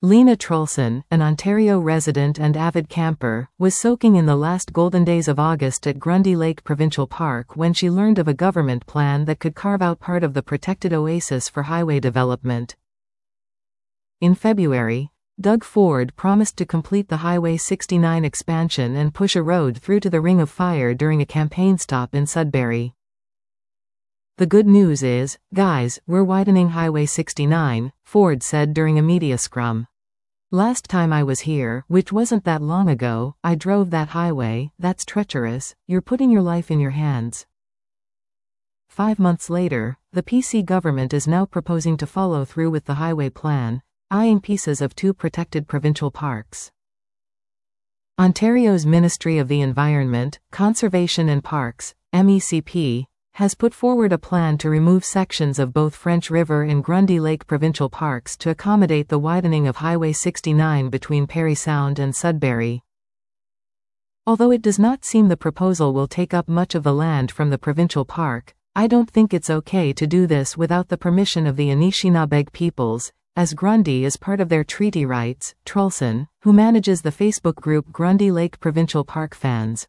Lena Trulson, an Ontario resident and avid camper, was soaking in the last golden days of August at Grundy Lake Provincial Park when she learned of a government plan that could carve out part of the protected oasis for highway development. In February, Doug Ford promised to complete the Highway 69 expansion and push a road through to the Ring of Fire during a campaign stop in Sudbury. "The good news is, guys, we're widening Highway 69, Ford said during a media scrum. "Last time I was here, which wasn't that long ago, I drove that highway. That's treacherous. You're putting your life in your hands." 5 months later, the PC government is now proposing to follow through with the highway plan, eyeing pieces of 2 protected provincial parks. Ontario's Ministry of the Environment, Conservation and Parks, MECP, has put forward a plan to remove sections of both French River and Grundy Lake provincial parks to accommodate the widening of Highway 69 between Parry Sound and Sudbury. Although it does not seem the proposal will take up much of the land from the provincial park, I don't think it's okay to do this without the permission of the Anishinabeg peoples, as Grundy is part of their treaty rights. Trulson, who manages the Facebook group Grundy Lake Provincial Park Fans.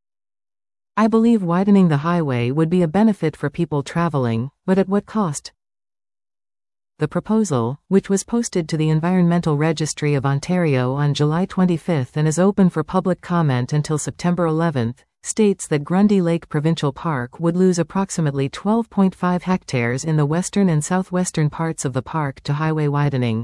"I believe widening the highway would be a benefit for people traveling, but at what cost?" The proposal, which was posted to the Environmental Registry of Ontario on July 25 and is open for public comment until September 11, states that Grundy Lake Provincial Park would lose approximately 12.5 hectares in the western and southwestern parts of the park to highway widening.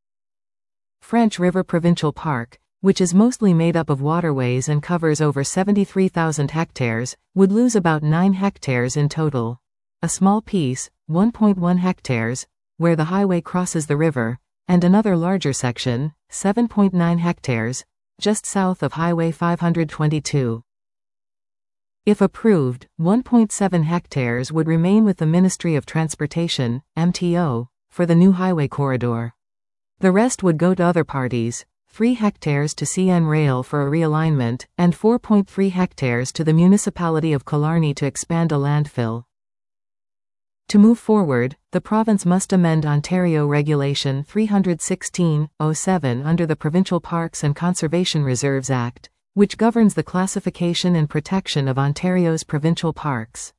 French River Provincial Park, which is mostly made up of waterways and covers over 73,000 hectares, would lose about 9 hectares in total. A small piece, 1.1 hectares, where the highway crosses the river, and another larger section, 7.9 hectares, just south of Highway 522. If approved, 1.7 hectares would remain with the Ministry of Transportation, MTO, for the new highway corridor. The rest would go to other parties, 3 hectares to CN Rail for a realignment, and 4.3 hectares to the municipality of Killarney to expand a landfill. To move forward, the province must amend Ontario Regulation 316/07 under the Provincial Parks and Conservation Reserves Act, which governs the classification and protection of Ontario's provincial parks.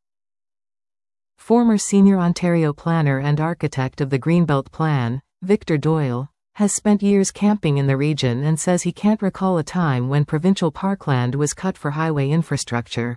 Former senior Ontario planner and architect of the Greenbelt Plan, Victor Doyle, has spent years camping in the region and says he can't recall a time when provincial parkland was cut for highway infrastructure.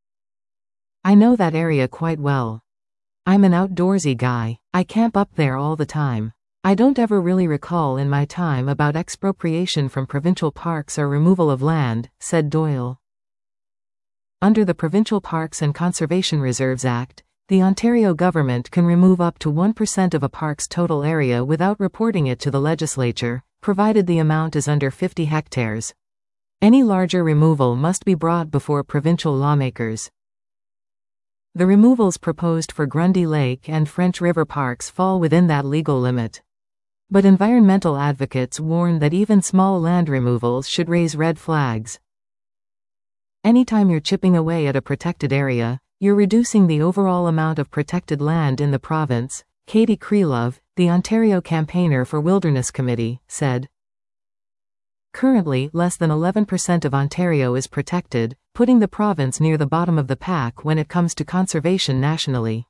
"I know that area quite well. I'm an outdoorsy guy. I camp up there all the time. I don't ever really recall in my time about expropriation from provincial parks or removal of land," said Doyle. Under the Provincial Parks and Conservation Reserves Act, the Ontario government can remove up to 1% of a park's total area without reporting it to the legislature, provided the amount is under 50 hectares. Any larger removal must be brought before provincial lawmakers. The removals proposed for Grundy Lake and French River parks fall within that legal limit. But environmental advocates warn that even small land removals should raise red flags. Anytime you're chipping away at a protected area, you're reducing the overall amount of protected land in the province, Katie Krylov, the Ontario campaigner for Wilderness Committee, said. Currently, less than 11% of Ontario is protected, putting the province near the bottom of the pack when it comes to conservation nationally.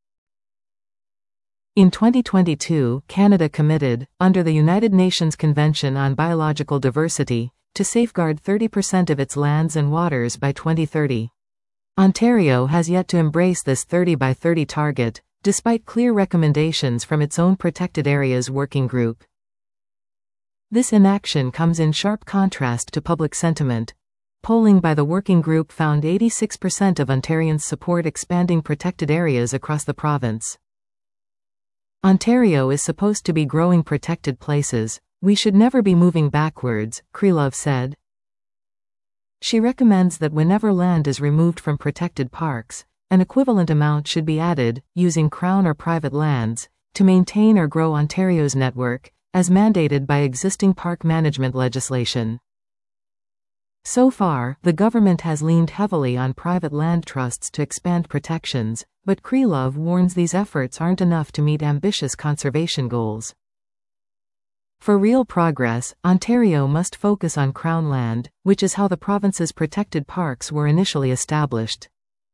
In 2022, Canada committed, under the United Nations Convention on Biological Diversity, to safeguard 30% of its lands and waters by 2030. Ontario has yet to embrace this 30 by 30 target, despite clear recommendations from its own Protected Areas Working Group. This inaction comes in sharp contrast to public sentiment. Polling by the working group found 86% of Ontarians support expanding protected areas across the province. Ontario is supposed to be growing protected places. We should never be moving backwards, Krylov said. She recommends that whenever land is removed from protected parks, an equivalent amount should be added, using Crown or private lands, to maintain or grow Ontario's network, as mandated by existing park management legislation. So far, the government has leaned heavily on private land trusts to expand protections, but Krylov warns these efforts aren't enough to meet ambitious conservation goals. For real progress, Ontario must focus on Crown land, which is how the province's protected parks were initially established.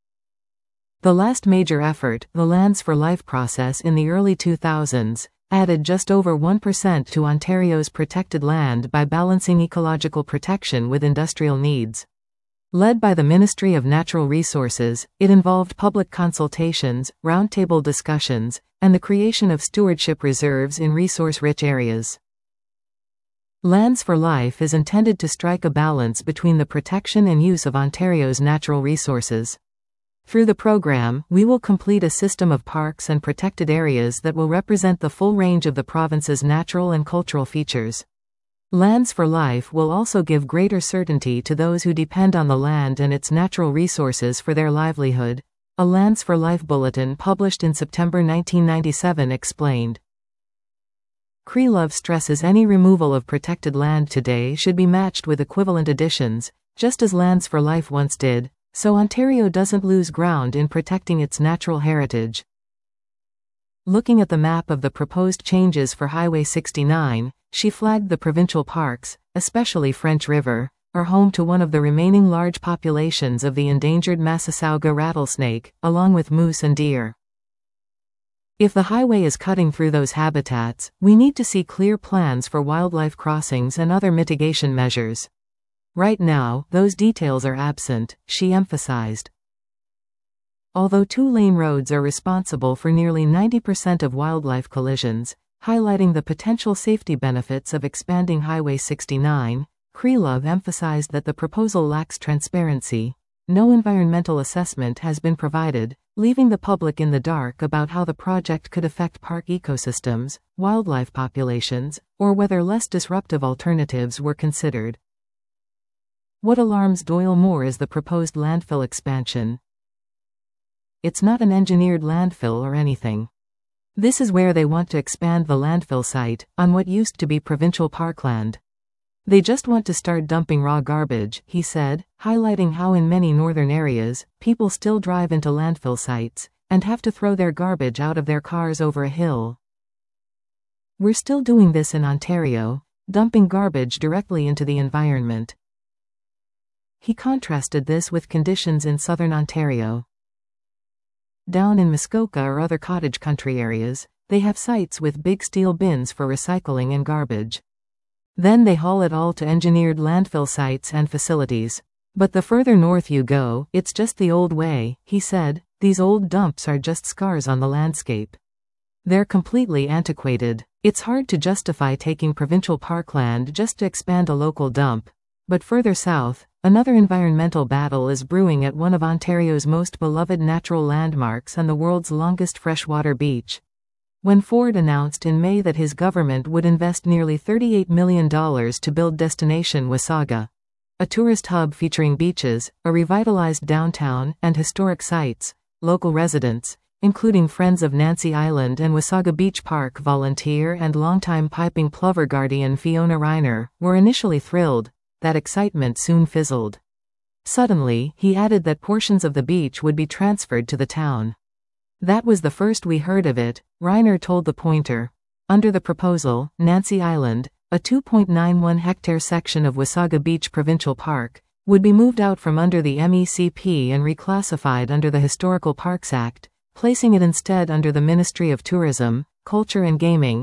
The last major effort, the Lands for Life process in the early 2000s, added just over 1% to Ontario's protected land by balancing ecological protection with industrial needs. Led by the Ministry of Natural Resources, it involved public consultations, roundtable discussions, and the creation of stewardship reserves in resource-rich areas. Lands for Life is intended to strike a balance between the protection and use of Ontario's natural resources. Through the program, we will complete a system of parks and protected areas that will represent the full range of the province's natural and cultural features. Lands for Life will also give greater certainty to those who depend on the land and its natural resources for their livelihood, a Lands for Life bulletin published in September 1997 explained. Krylov stresses any removal of protected land today should be matched with equivalent additions, just as Lands for Life once did, so Ontario doesn't lose ground in protecting its natural heritage. Looking at the map of the proposed changes for Highway 69, she flagged the provincial parks, especially French River, are home to one of the remaining large populations of the endangered Massasauga rattlesnake, along with moose and deer. If the highway is cutting through those habitats, we need to see clear plans for wildlife crossings and other mitigation measures. Right now, those details are absent, she emphasized. Although two-lane roads are responsible for nearly 90% of wildlife collisions, highlighting the potential safety benefits of expanding Highway 69, Krylov emphasized that the proposal lacks transparency. No environmental assessment has been provided, leaving the public in the dark about how the project could affect park ecosystems, wildlife populations, or whether less disruptive alternatives were considered. What alarms Doyle more is the proposed landfill expansion. It's not an engineered landfill or anything. This is where they want to expand the landfill site, on what used to be provincial parkland. They just want to start dumping raw garbage, he said, highlighting how in many northern areas, people still drive into landfill sites, and have to throw their garbage out of their cars over a hill. We're still doing this in Ontario, dumping garbage directly into the environment. He contrasted this with conditions in southern Ontario. Down in Muskoka or other cottage country areas, they have sites with big steel bins for recycling and garbage. Then they haul it all to engineered landfill sites and facilities. But the further north you go, it's just the old way, he said. These old dumps are just scars on the landscape. They're completely antiquated. It's hard to justify taking provincial parkland just to expand a local dump. But further south, another environmental battle is brewing at one of Ontario's most beloved natural landmarks and the world's longest freshwater beach. When Ford announced in May that his government would invest nearly $38 million to build Destination Wasaga, a tourist hub featuring beaches, a revitalized downtown, and historic sites, local residents, including Friends of Nancy Island and Wasaga Beach Park volunteer and longtime piping plover guardian Fiona Reiner, were initially thrilled. That excitement soon fizzled. Suddenly, he added that portions of the beach would be transferred to the town. That was the first we heard of it, Reiner told The Pointer. Under the proposal, Nancy Island, a 2.91-hectare section of Wasaga Beach Provincial Park, would be moved out from under the MECP and reclassified under the Historical Parks Act, placing it instead under the Ministry of Tourism, Culture and Gaming,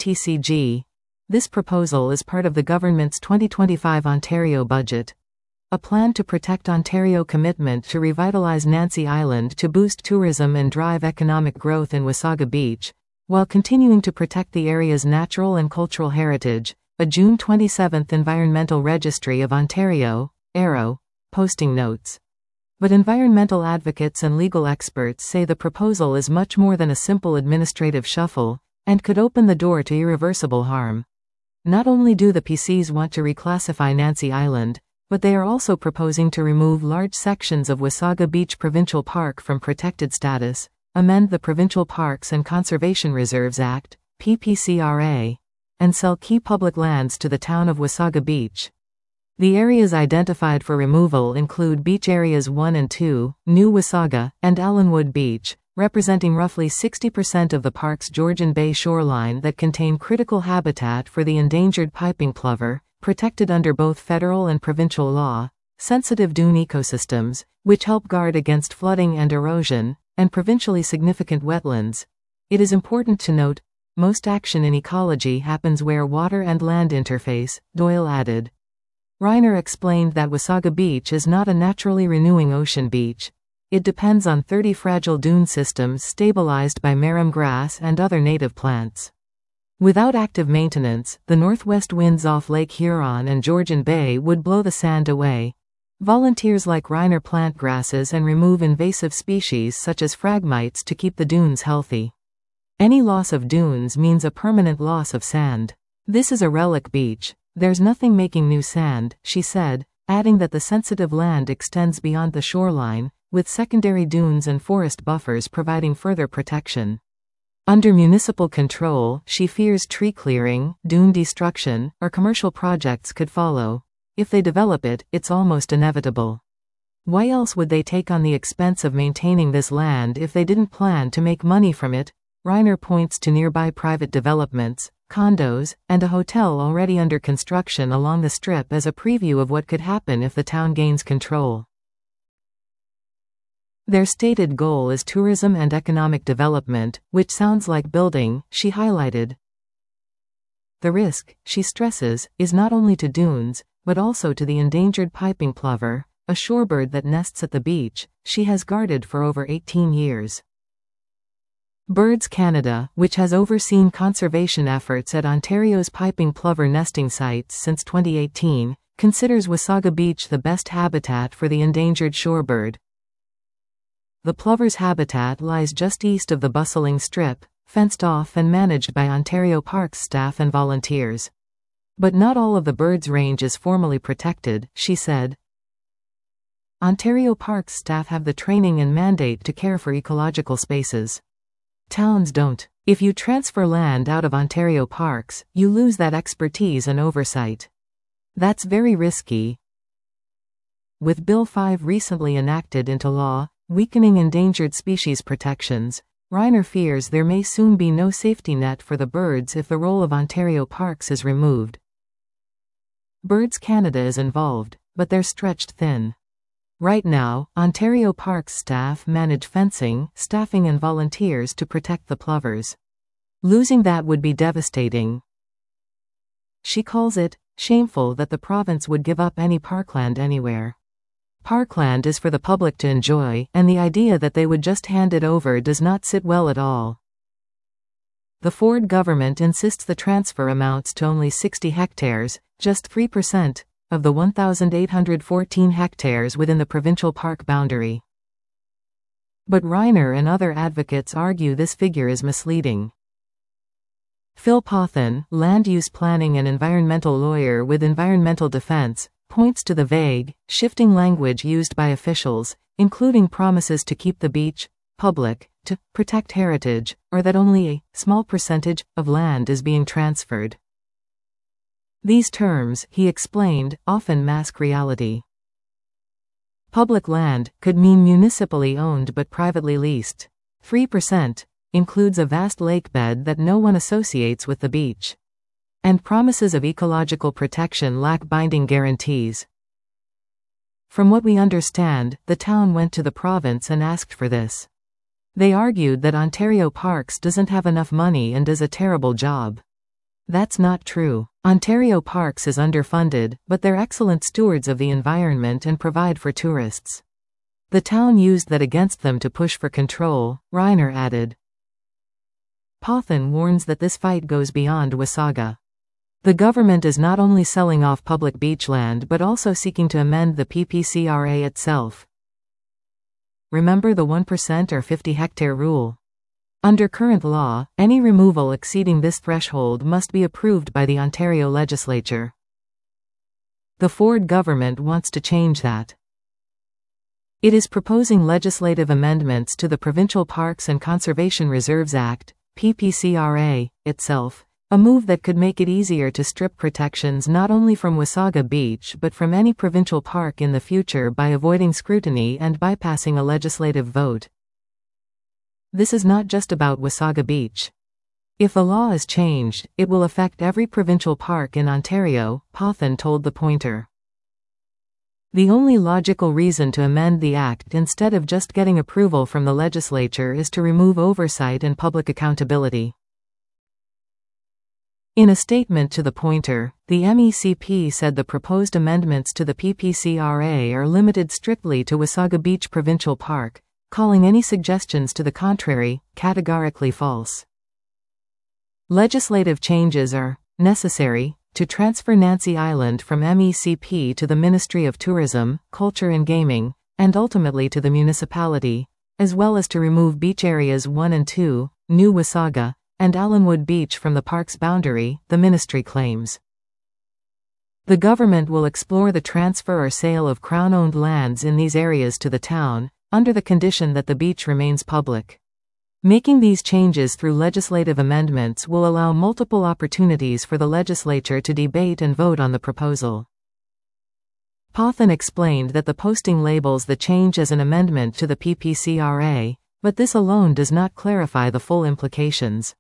MTCG. This proposal is part of the government's 2025 Ontario budget. A plan to protect Ontario commitment to revitalize Nancy Island to boost tourism and drive economic growth in Wasaga Beach, while continuing to protect the area's natural and cultural heritage, a June 27 Environmental Registry of Ontario, ARO, posting notes. But environmental advocates and legal experts say the proposal is much more than a simple administrative shuffle, and could open the door to irreversible harm. Not only do the PCs want to reclassify Nancy Island, but they are also proposing to remove large sections of Wasaga Beach Provincial Park from protected status, amend the Provincial Parks and Conservation Reserves Act, PPCRA, and sell key public lands to the town of Wasaga Beach. The areas identified for removal include Beach Areas 1 and 2, New Wasaga, and Allenwood Beach, representing roughly 60% of the park's Georgian Bay shoreline that contain critical habitat for the endangered piping plover, protected under both federal and provincial law, sensitive dune ecosystems, which help guard against flooding and erosion, and provincially significant wetlands. It is important to note, most action in ecology happens where water and land interface, Doyle added. Reiner explained that Wasaga Beach is not a naturally renewing ocean beach. It depends on 30 fragile dune systems stabilized by marram grass and other native plants. Without active maintenance, the northwest winds off Lake Huron and Georgian Bay would blow the sand away. Volunteers like Reiner plant grasses and remove invasive species such as phragmites to keep the dunes healthy. Any loss of dunes means a permanent loss of sand. This is a relic beach. There's nothing making new sand, she said, adding that the sensitive land extends beyond the shoreline, with secondary dunes and forest buffers providing further protection. Under municipal control, she fears tree clearing, dune destruction, or commercial projects could follow. If they develop it, it's almost inevitable. Why else would they take on the expense of maintaining this land if they didn't plan to make money from it? Reiner points to nearby private developments, condos, and a hotel already under construction along the strip as a preview of what could happen if the town gains control. Their stated goal is tourism and economic development, which sounds like building, she highlighted. The risk, she stresses, is not only to dunes, but also to the endangered piping plover, a shorebird that nests at the beach, she has guarded for over 18 years. Birds Canada, which has overseen conservation efforts at Ontario's piping plover nesting sites since 2018, considers Wasaga Beach the best habitat for the endangered shorebird. The plover's habitat lies just east of the bustling strip, fenced off and managed by Ontario Parks staff and volunteers. But not all of the bird's range is formally protected, she said. Ontario Parks staff have the training and mandate to care for ecological spaces. Towns don't. If you transfer land out of Ontario Parks, you lose that expertise and oversight. That's very risky. With Bill 5 recently enacted into law, weakening endangered species protections, Reiner fears there may soon be no safety net for the birds if the role of Ontario Parks is removed. Birds Canada is involved, but they're stretched thin. Right now, Ontario Parks staff manage fencing, staffing and volunteers to protect the plovers. Losing that would be devastating. She calls it shameful that the province would give up any parkland anywhere. Parkland is for the public to enjoy, and the idea that they would just hand it over does not sit well at all. The Ford government insists the transfer amounts to only 60 hectares, just 3%. Of the 1,814 hectares within the provincial park boundary. But Reiner and other advocates argue this figure is misleading. Phil Pothen, land use planning and environmental lawyer with Environmental Defense, points to the vague, shifting language used by officials, including promises to keep the beach public, to protect heritage, or that only a small percentage of land is being transferred. These terms, he explained, often mask reality. Public land could mean municipally owned but privately leased. 3% includes a vast lakebed that no one associates with the beach. And promises of ecological protection lack binding guarantees. From what we understand, the town went to the province and asked for this. They argued that Ontario Parks doesn't have enough money and does a terrible job. That's not true. Ontario Parks is underfunded, but they're excellent stewards of the environment and provide for tourists. The town used that against them to push for control, Reiner added. Pothen warns that this fight goes beyond Wasaga. The government is not only selling off public beachland but also seeking to amend the PPCRA itself. Remember the 1% or 50-hectare rule? Under current law, any removal exceeding this threshold must be approved by the Ontario legislature. The Ford government wants to change that. It is proposing legislative amendments to the Provincial Parks and Conservation Reserves Act, PPCRA, itself, a move that could make it easier to strip protections not only from Wasaga Beach but from any provincial park in the future by avoiding scrutiny and bypassing a legislative vote. This is not just about Wasaga Beach. If the law is changed, it will affect every provincial park in Ontario, Pothin told The Pointer. The only logical reason to amend the Act instead of just getting approval from the legislature is to remove oversight and public accountability. In a statement to The Pointer, the MECP said the proposed amendments to the PPCRA are limited strictly to Wasaga Beach Provincial Park, calling any suggestions to the contrary categorically false. Legislative changes are necessary to transfer Nancy Island from MECP to the Ministry of Tourism, Culture and Gaming, and ultimately to the municipality, as well as to remove beach areas 1 and 2, New Wasaga, and Allenwood Beach from the park's boundary, the ministry claims. The government will explore the transfer or sale of Crown-owned lands in these areas to the town, under the condition that the beach remains public. Making these changes through legislative amendments will allow multiple opportunities for the legislature to debate and vote on the proposal. Pothin explained that the posting labels the change as an amendment to the PPCRA, but this alone does not clarify the full implications.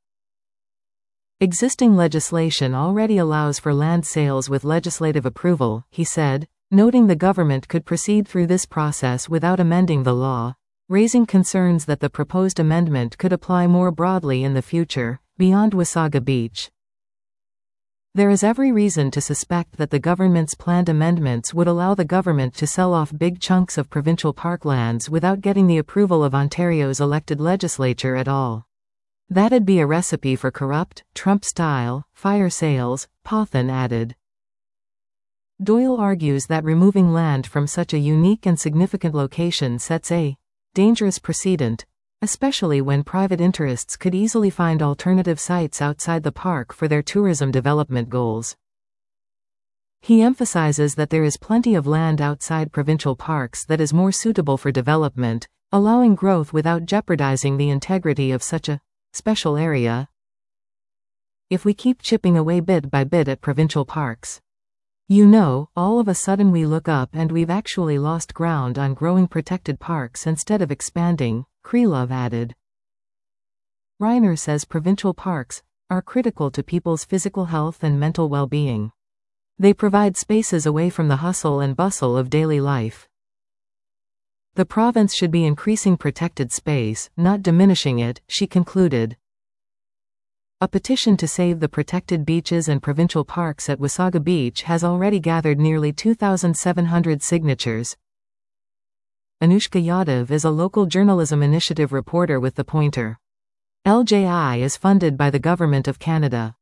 Existing legislation already allows for land sales with legislative approval, he said, noting the government could proceed through this process without amending the law, raising concerns that the proposed amendment could apply more broadly in the future, beyond Wasaga Beach. There is every reason to suspect that the government's planned amendments would allow the government to sell off big chunks of provincial parklands without getting the approval of Ontario's elected legislature at all. That'd be a recipe for corrupt, Trump-style, fire sales, Pothin added. Doyle argues that removing land from such a unique and significant location sets a dangerous precedent, especially when private interests could easily find alternative sites outside the park for their tourism development goals. He emphasizes that there is plenty of land outside provincial parks that is more suitable for development, allowing growth without jeopardizing the integrity of such a special area. If we keep chipping away bit by bit at provincial parks, all of a sudden we look up and we've actually lost ground on growing protected parks instead of expanding, Krylov added. Reiner says provincial parks are critical to people's physical health and mental well-being. They provide spaces away from the hustle and bustle of daily life. The province should be increasing protected space, not diminishing it, she concluded. A petition to save the protected beaches and provincial parks at Wasaga Beach has already gathered nearly 2,700 signatures. Anushka Yadav is a local journalism initiative reporter with The Pointer. LJI is funded by the Government of Canada.